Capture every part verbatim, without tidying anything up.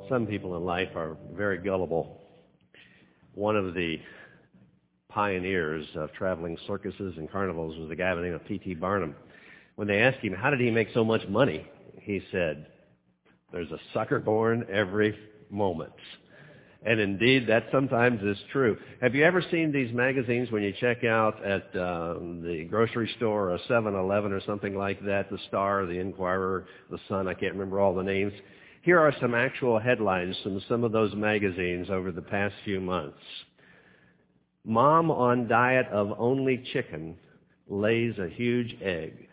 Some people in life are very gullible. One of the pioneers of traveling circuses and carnivals was a guy by the name of P T Barnum. When they asked him, how did he make so much money? He said, there's a sucker born every moment. And indeed, that sometimes is true. Have you ever seen these magazines when you check out at uh, the grocery store or a seven eleven or something like that, the Star, the Inquirer, the Sun, I can't remember all the names. Here are some actual headlines from some of those magazines over the past few months. Mom on diet of only chicken lays a huge egg.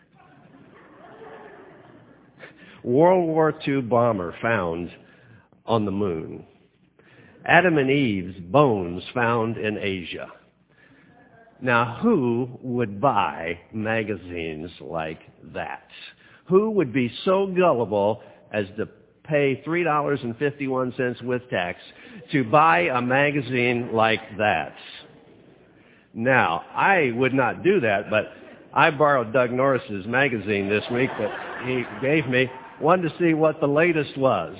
World War Two bomber found on the moon. Adam and Eve's bones found in Asia. Now, who would buy magazines like that? Who would be so gullible as to pay three dollars and fifty-one cents with tax to buy a magazine like that? Now, I would not do that, but I borrowed Doug Norris's magazine this week that he gave me, wanted to see what the latest was.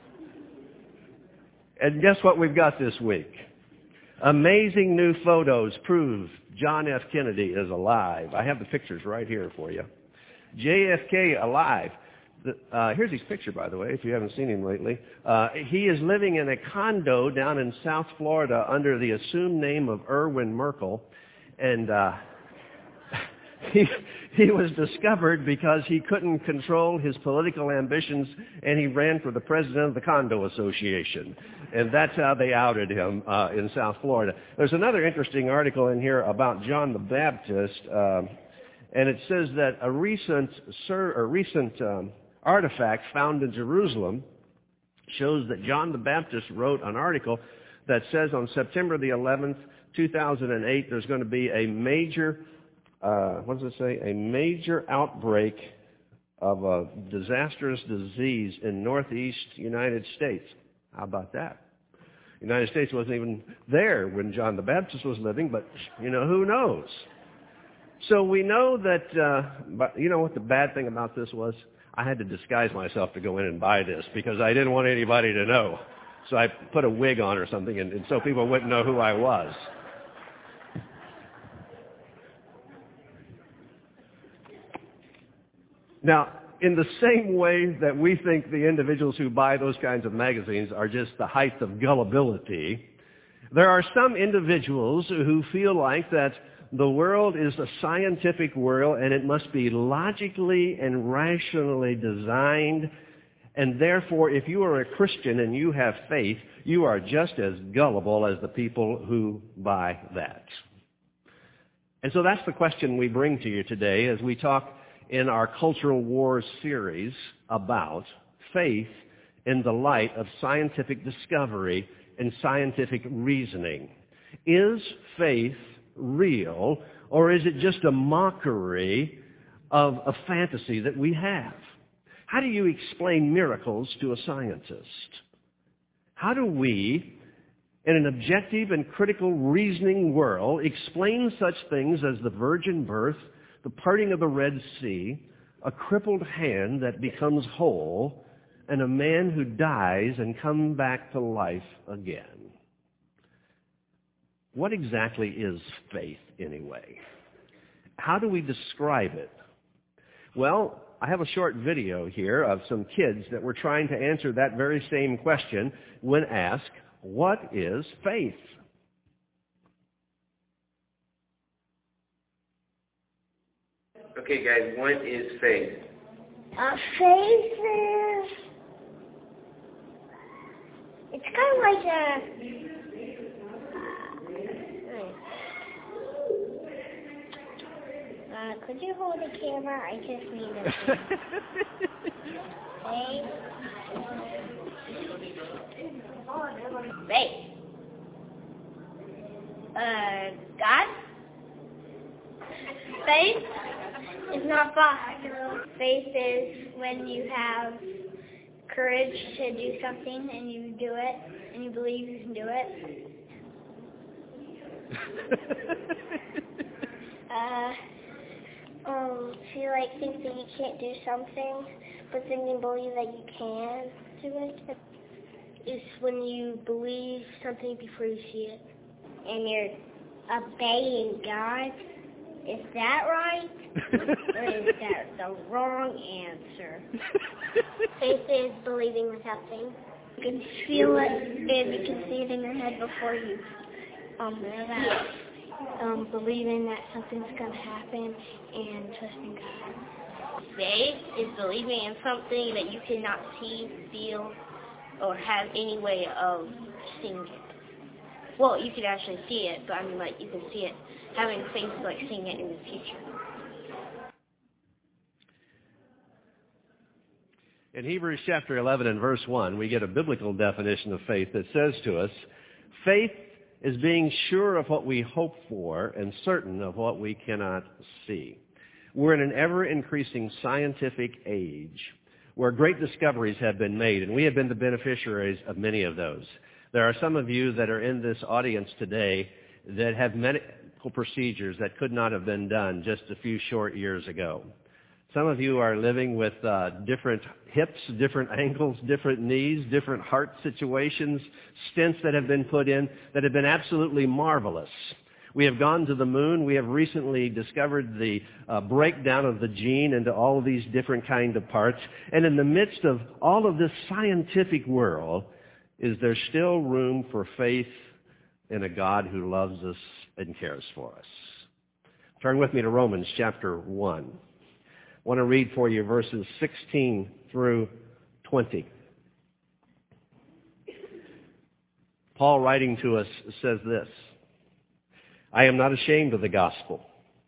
And guess what we've got this week? Amazing new photos prove John F. Kennedy is alive. I have the pictures right here for you. J F K alive. The, uh, here's his picture, by the way, if you haven't seen him lately. Uh, he is living in a condo down in South Florida under the assumed name of Erwin Merkel. And uh, he, he was discovered because he couldn't control his political ambitions, and he ran for the president of the Condo Association. And that's how they outed him uh, in South Florida. There's another interesting article in here about John the Baptist, uh, and it says that a recent, sir, a recent um, artifact found in Jerusalem shows that John the Baptist wrote an article that says on September the eleventh, two thousand eight, there's going to be a major, uh, what does it say, a major outbreak of a disastrous disease in northeast United States. How about that? The United States wasn't even there when John the Baptist was living, but, you know, who knows? So we know that, uh, but you know what the bad thing about this was? I had to disguise myself to go in and buy this because I didn't want anybody to know. So I put a wig on or something, and, and so people wouldn't know who I was. Now, in the same way that we think the individuals who buy those kinds of magazines are just the height of gullibility, there are some individuals who feel like that the world is a scientific world and it must be logically and rationally designed, and therefore if you are a Christian and you have faith, you are just as gullible as the people who buy that. And so that's the question we bring to you today as we talk in our Cultural Wars series about faith in the light of scientific discovery and scientific reasoning. Is faith real, or is it just a mockery of a fantasy that we have? How do you explain miracles to a scientist? How do we, in an objective and critical reasoning world, explain such things as the virgin birth, the parting of the Red Sea, a crippled hand that becomes whole, and a man who dies and comes back to life again? What exactly is faith, anyway? How do we describe it? Well, I have a short video here of some kids that were trying to answer that very same question when asked, what is faith? Okay, guys, what is faith? Uh, faith is... It's kind of like a... Uh, could you hold the camera? I just need a faith. Faith. Uh, God? Faith is not God. Faith is when you have courage to do something and you do it and you believe you can do it. uh, um, if you like think that you can't do something, but then you believe that you can do it. is when you believe something before you see it. And you're obeying God. Is that right? Or is that the wrong answer? Faith is believing without seeing. You can feel it and you can see it in your head before you um know that. Um, believing that something's going to happen and trusting God. Faith is believing in something that you cannot see, feel, or have any way of seeing it. Well, you could actually see it, but I mean, like, you can see it. Having faith is like seeing it in the future. In Hebrews chapter eleven and verse one, we get a biblical definition of faith that says to us, faith is being sure of what we hope for and certain of what we cannot see. We're in an ever-increasing scientific age where great discoveries have been made, and we have been the beneficiaries of many of those. There are some of you that are in this audience today that have medical procedures that could not have been done just a few short years ago. Some of you are living with uh, different hips, different ankles, different knees, different heart situations, stents that have been put in that have been absolutely marvelous. We have gone to the moon. We have recently discovered the uh, breakdown of the gene into all of these different kinds of parts. And in the midst of all of this scientific world, is there still room for faith in a God who loves us and cares for us? Turn with me to Romans chapter one. I want to read for you verses sixteen through twenty. Paul, writing to us, says this, I am not ashamed of the gospel,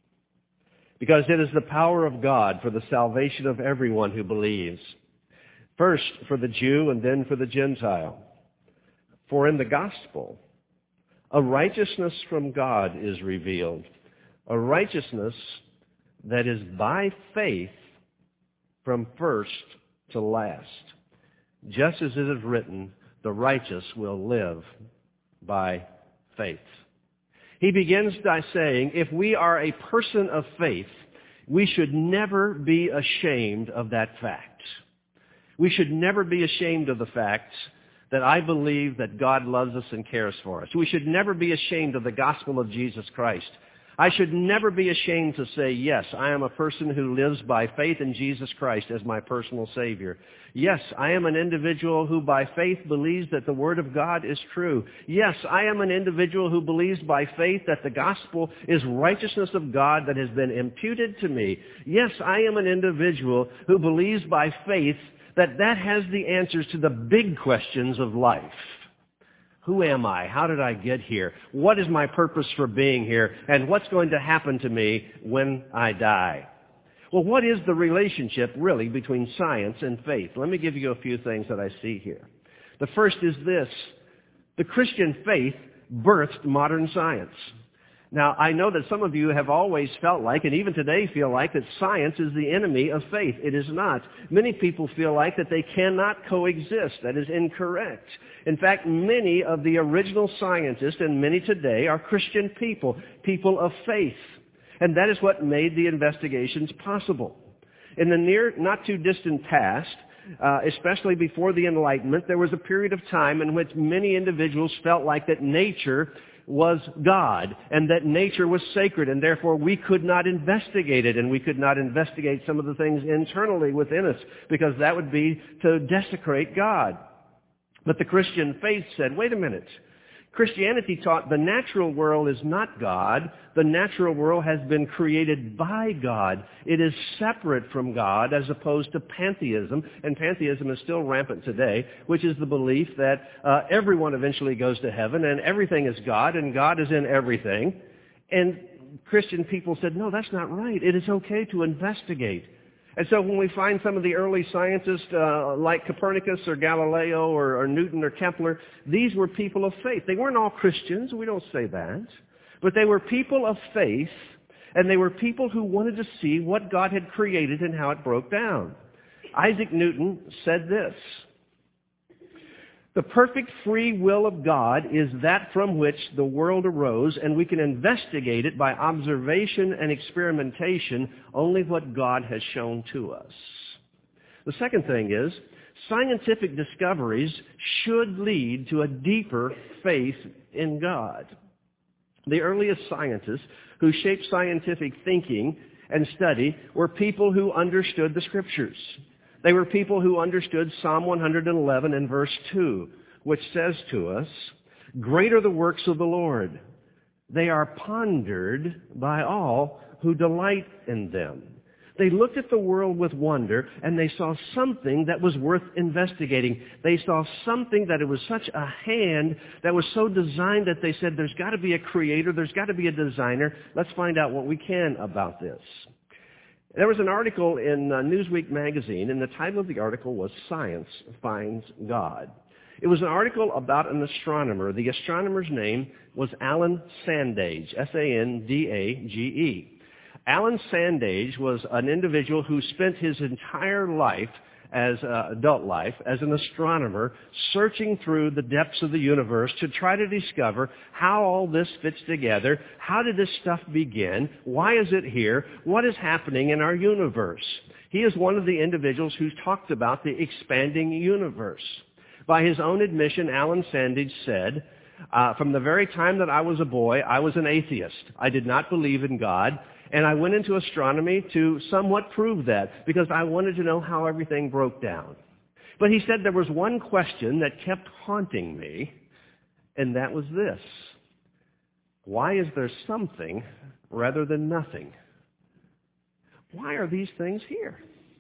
because it is the power of God for the salvation of everyone who believes, first for the Jew and then for the Gentile. For in the gospel, a righteousness from God is revealed, a righteousness that is by faith from first to last. Just as it is written, the righteous will live by faith. He begins by saying, if we are a person of faith, we should never be ashamed of that fact. We should never be ashamed of the fact that I believe that God loves us and cares for us. We should never be ashamed of the gospel of Jesus Christ. I should never be ashamed to say, yes, I am a person who lives by faith in Jesus Christ as my personal Savior. Yes, I am an individual who by faith believes that the Word of God is true. Yes, I am an individual who believes by faith that the gospel is righteousness of God that has been imputed to me. Yes, I am an individual who believes by faith that that has the answers to the big questions of life. Who am I? How did I get here? What is my purpose for being here? And what's going to happen to me when I die? Well, what is the relationship really between science and faith? Let me give you a few things that I see here. The first is this. The Christian faith birthed modern science. Now, I know that some of you have always felt like, and even today feel like, that science is the enemy of faith. It is not. Many people feel like that they cannot coexist. That is incorrect. In fact, many of the original scientists, and many today, are Christian people, people of faith. And that is what made the investigations possible. In the near, not too distant past, uh, especially before the Enlightenment, there was a period of time in which many individuals felt like that nature was God, and that nature was sacred, and therefore we could not investigate it, and we could not investigate some of the things internally within us, because that would be to desecrate God. But the Christian faith said, wait a minute. Christianity taught the natural world is not God. The natural world has been created by God. It is separate from God as opposed to pantheism. And pantheism is still rampant today, which is the belief that uh, everyone eventually goes to heaven and everything is God and God is in everything. And Christian people said, no, that's not right. It is okay to investigate. And so when we find some of the early scientists uh, like Copernicus or Galileo or, or Newton or Kepler, these were people of faith. They weren't all Christians, we don't say that. But they were people of faith, and they were people who wanted to see what God had created and how it broke down. Isaac Newton said this, the perfect free will of God is that from which the world arose, and we can investigate it by observation and experimentation, only what God has shown to us. The second thing is, Scientific discoveries should lead to a deeper faith in God. The earliest scientists who shaped scientific thinking and study were people who understood the Scriptures. They were people who understood Psalm one hundred eleven and verse two, which says to us, "Great are the works of the Lord. They are pondered by all who delight in them." They looked at the world with wonder, and they saw something that was worth investigating. They saw something that it was such a hand that was so designed that they said, there's got to be a creator, there's got to be a designer. Let's find out what we can about this. There was an article in uh, Newsweek magazine, and the title of the article was Science Finds God. It was an article about an astronomer. The astronomer's name was Alan Sandage, S A N D A G E. Alan Sandage was an individual who spent his entire life, as uh, adult life, as an astronomer, searching through the depths of the universe to try to discover how all this fits together. How did this stuff begin? Why is it here? What is happening in our universe? He is one of the individuals who talked about the expanding universe. By his own admission, Alan Sandage said, uh, from the very time that I was a boy, I was an atheist. I did not believe in God. And I went into astronomy to somewhat prove that, because I wanted to know how everything broke down. But he said there was one question that kept haunting me, and that was this: why is there something rather than nothing? Why are these things here?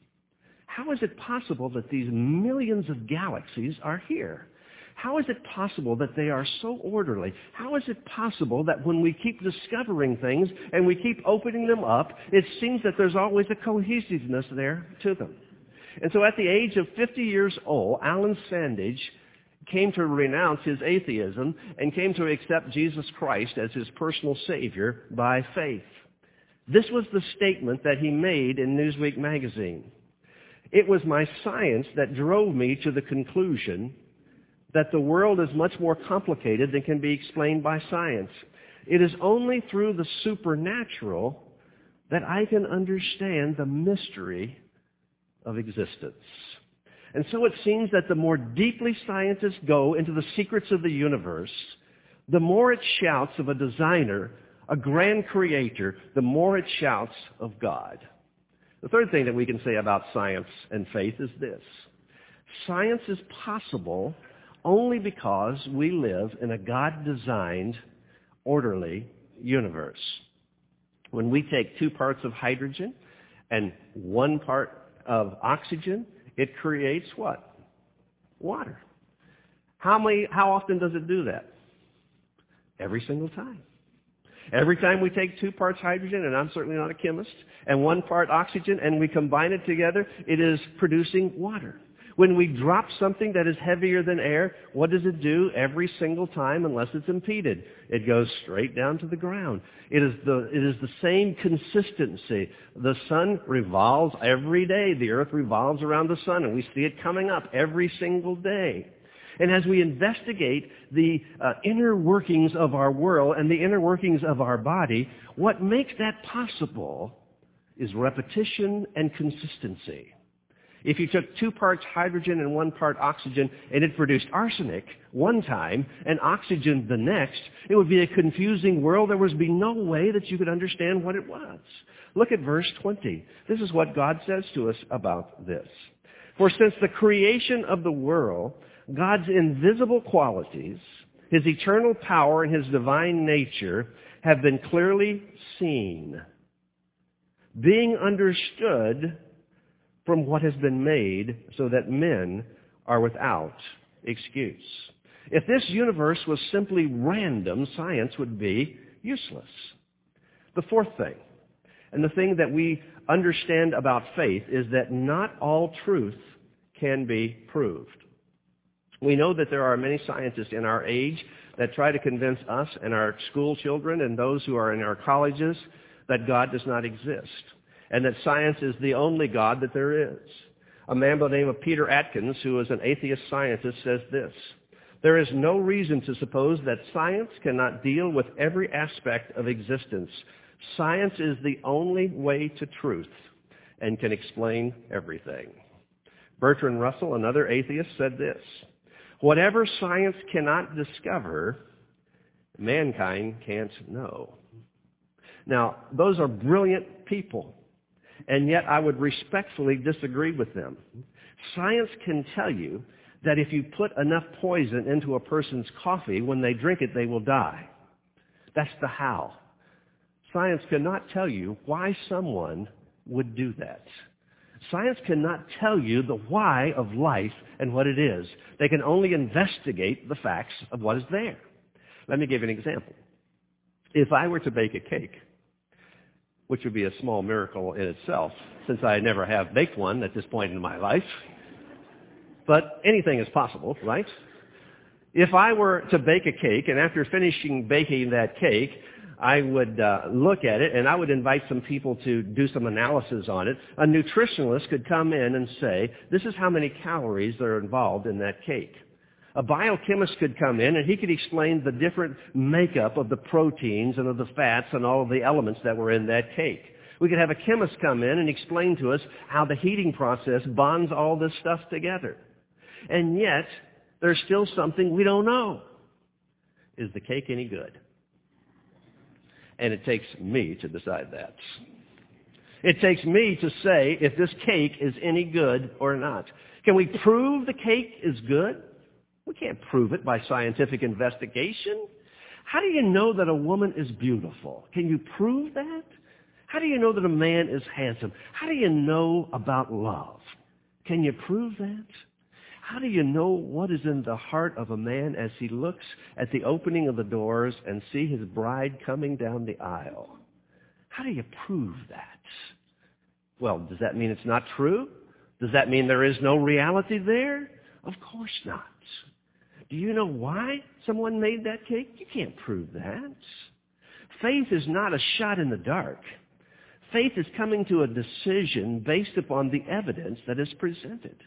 How is it possible that these millions of galaxies are here? How is it possible that they are so orderly? How is it possible that when we keep discovering things and we keep opening them up, it seems that there's always a cohesiveness there to them? And so at the age of fifty years old, Alan Sandage came to renounce his atheism and came to accept Jesus Christ as his personal Savior by faith. This was the statement that he made in Newsweek magazine. "It was my science that drove me to the conclusion that the world is much more complicated than can be explained by science. It is only through the supernatural that I can understand the mystery of existence." And so it seems that the more deeply scientists go into the secrets of the universe, the more it shouts of a designer, a grand creator, the more it shouts of God. The third thing that we can say about science and faith is this: science is possible only because we live in a God-designed, orderly universe. When we take two parts of hydrogen and one part of oxygen, it creates what? Water. How many, how often does it do that? Every single time. Every time we take two parts hydrogen, and I'm certainly not a chemist, and one part oxygen, and we combine it together, it is producing water. When we drop something that is heavier than air, what does it do every single time unless it's impeded? It goes straight down to the ground. It is the, it is the same consistency. The sun revolves every day. The earth revolves around the sun, and we see it coming up every single day. And as we investigate the uh, inner workings of our world and the inner workings of our body, what makes that possible is repetition and consistency. If you took two parts hydrogen and one part oxygen and it produced arsenic one time and oxygen the next, it would be a confusing world. There would be no way that you could understand what it was. Look at verse twenty. This is what God says to us about this. "For since the creation of the world, God's invisible qualities, His eternal power and His divine nature have been clearly seen, being understood from what has been made, so that men are without excuse." If this universe was simply random, science would be useless. The fourth thing, and the thing that we understand about faith, is that not all truth can be proved. We know that there are many scientists in our age that try to convince us and our school children and those who are in our colleges that God does not exist, and that science is the only God that there is. A man by the name of Peter Atkins, who is an atheist scientist, says this: "There is no reason to suppose that science cannot deal with every aspect of existence. Science is the only way to truth and can explain everything." Bertrand Russell, another atheist, said this: whatever science cannot discover, mankind can't know. Now, those are brilliant people, and yet I would respectfully disagree with them. Science can tell you that if you put enough poison into a person's coffee, when they drink it, they will die. That's the how. Science cannot tell you why someone would do that. Science cannot tell you the why of life and what it is. They can only investigate the facts of what is there. Let me give you an example. If I were to bake a cake, which would be a small miracle in itself, since I never have baked one at this point in my life, but anything is possible, right? If I were to bake a cake, and after finishing baking that cake, I would uh, look at it, and I would invite some people to do some analysis on it. A nutritionalist could come in and say, this is how many calories are involved in that cake. A biochemist could come in, and he could explain the different makeup of the proteins and of the fats and all of the elements that were in that cake. We could have a chemist come in and explain to us how the heating process bonds all this stuff together. And yet, there's still something we don't know. Is the cake any good? And it takes me to decide that. It takes me to say if this cake is any good or not. Can we prove the cake is good? We can't prove it by scientific investigation. How do you know that a woman is beautiful? Can you prove that? How do you know that a man is handsome? How do you know about love? Can you prove that? How do you know what is in the heart of a man as he looks at the opening of the doors and see his bride coming down the aisle? How do you prove that? Well, does that mean it's not true? Does that mean there is no reality there? Of course not. Do you know why someone made that cake? You can't prove that. Faith is not a shot in the dark. Faith is coming to a decision based upon the evidence that is presented.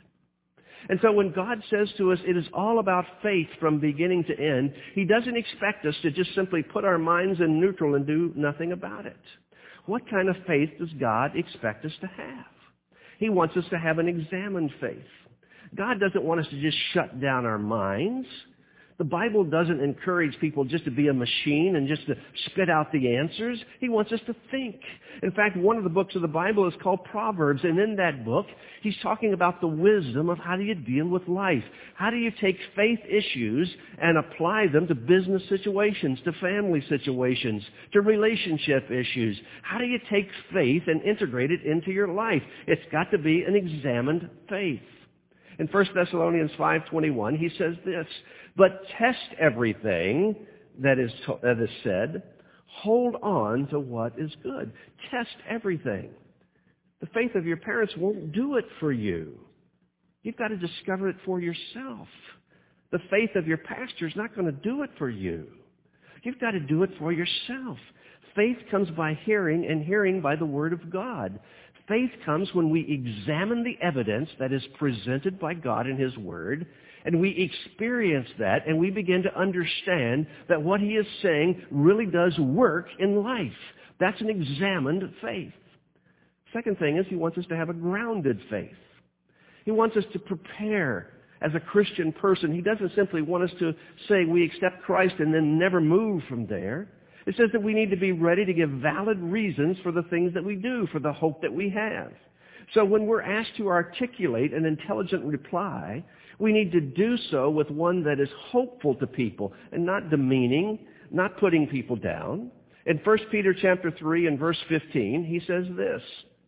And so when God says to us, it is all about faith from beginning to end, He doesn't expect us to just simply put our minds in neutral and do nothing about it. What kind of faith does God expect us to have? He wants us to have an examined faith. God doesn't want us to just shut down our minds. The Bible doesn't encourage people just to be a machine and just to spit out the answers. He wants us to think. In fact, one of the books of the Bible is called Proverbs, and in that book, he's talking about the wisdom of how do you deal with life. How do you take faith issues and apply them to business situations, to family situations, to relationship issues? How do you take faith and integrate it into your life? It's got to be an examined faith. In First Thessalonians five twenty-one, he says this, but test everything that is, that is said. Hold on to what is good. Test everything. The faith of your parents won't do it for you. You've got to discover it for yourself. The faith of your pastor is not going to do it for you. You've got to do it for yourself. Faith comes by hearing, and hearing by the Word of God. Faith comes when we examine the evidence that is presented by God in His Word, and we experience that, and we begin to understand that what He is saying really does work in life. That's an examined faith. Second thing is He wants us to have a grounded faith. He wants us to prepare as a Christian person. He doesn't simply want us to say we accept Christ and then never move from there. It says that we need to be ready to give valid reasons for the things that we do, for the hope that we have. So when we're asked to articulate an intelligent reply, we need to do so with one that is hopeful to people and not demeaning, not putting people down. In First Peter chapter three and verse fifteen, he says this,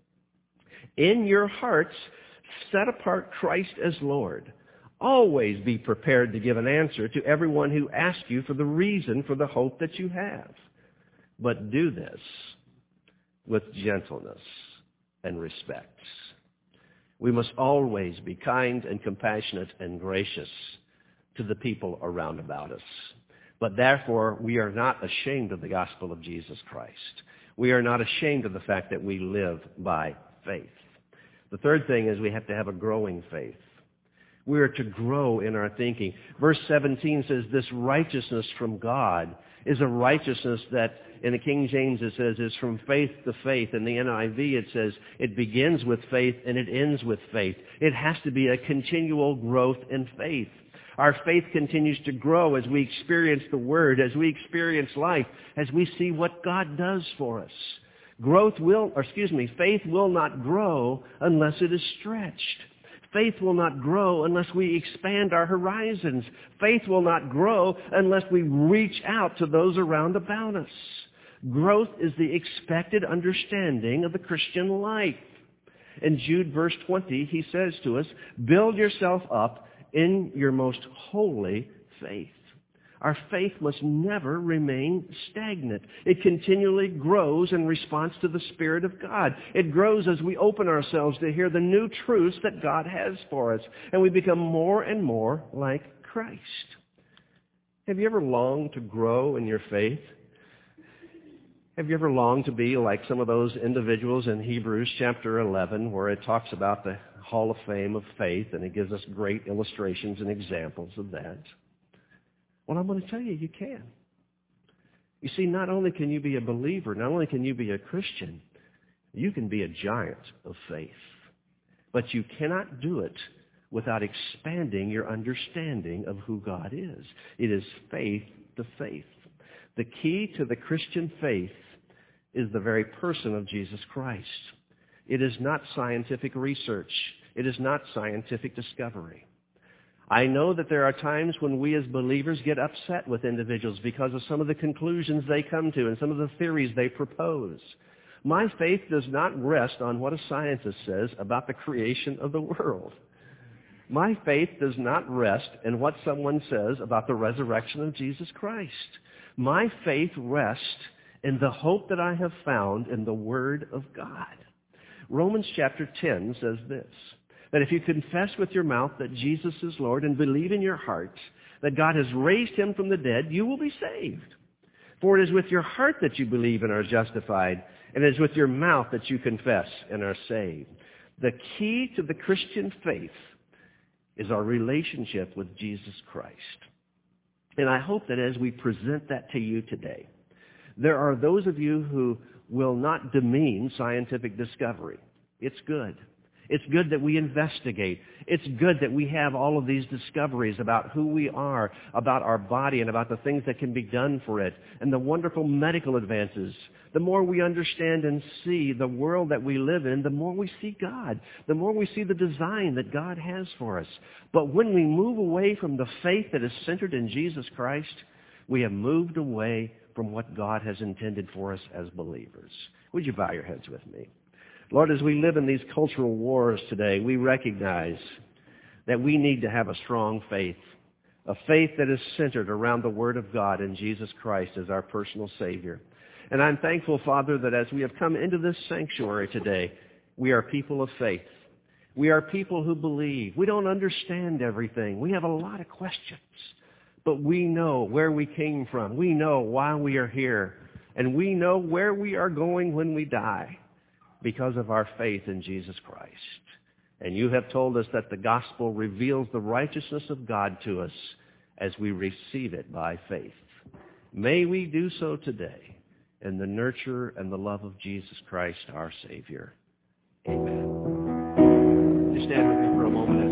in your hearts set apart Christ as Lord. Always be prepared to give an answer to everyone who asks you for the reason for the hope that you have. But do this with gentleness and respect. We must always be kind and compassionate and gracious to the people around about us. But therefore, we are not ashamed of the gospel of Jesus Christ. We are not ashamed of the fact that we live by faith. The third thing is we have to have a growing faith. We are to grow in our thinking. Verse seventeen says this righteousness from God is a righteousness that in the King James it says is from faith to faith. In the N I V it says it begins with faith and it ends with faith. It has to be a continual growth in faith. Our faith continues to grow as we experience the Word, as we experience life, as we see what God does for us. Growth will, or excuse me, faith will not grow unless it is stretched. Faith will not grow unless we expand our horizons. Faith will not grow unless we reach out to those around about us. Growth is the expected understanding of the Christian life. In Jude verse twenty, he says to us, build yourself up in your most holy faith. Our faith must never remain stagnant. It continually grows in response to the Spirit of God. It grows as we open ourselves to hear the new truths that God has for us, and we become more and more like Christ. Have you ever longed to grow in your faith? Have you ever longed to be like some of those individuals in Hebrews chapter eleven, where it talks about the Hall of Fame of faith, and it gives us great illustrations and examples of that? Well, I'm going to tell you, you can. You see, not only can you be a believer, not only can you be a Christian, you can be a giant of faith. But you cannot do it without expanding your understanding of who God is. It is faith to faith. The key to the Christian faith is the very person of Jesus Christ. It is not scientific research. It is not scientific discovery. I know that there are times when we as believers get upset with individuals because of some of the conclusions they come to and some of the theories they propose. My faith does not rest on what a scientist says about the creation of the world. My faith does not rest in what someone says about the resurrection of Jesus Christ. My faith rests in the hope that I have found in the Word of God. Romans chapter ten says this, that if you confess with your mouth that Jesus is Lord and believe in your heart that God has raised him from the dead, you will be saved. For it is with your heart that you believe and are justified, and it is with your mouth that you confess and are saved. The key to the Christian faith is our relationship with Jesus Christ. And I hope that as we present that to you today, there are those of you who will not demean scientific discovery. It's good. It's good that we investigate. It's good that we have all of these discoveries about who we are, about our body, and about the things that can be done for it, and the wonderful medical advances. The more we understand and see the world that we live in, the more we see God, the more we see the design that God has for us. But when we move away from the faith that is centered in Jesus Christ, we have moved away from what God has intended for us as believers. Would you bow your heads with me? Lord, as we live in these cultural wars today, we recognize that we need to have a strong faith, a faith that is centered around the Word of God and Jesus Christ as our personal Savior. And I'm thankful, Father, that as we have come into this sanctuary today, we are people of faith. We are people who believe. We don't understand everything. We have a lot of questions, but we know where we came from. We know why we are here, and we know where we are going when we die, because of our faith in Jesus Christ. And you have told us that the gospel reveals the righteousness of God to us as we receive it by faith. May we do so today in the nurture and the love of Jesus Christ, our Savior. Amen. Just stand with me for a moment.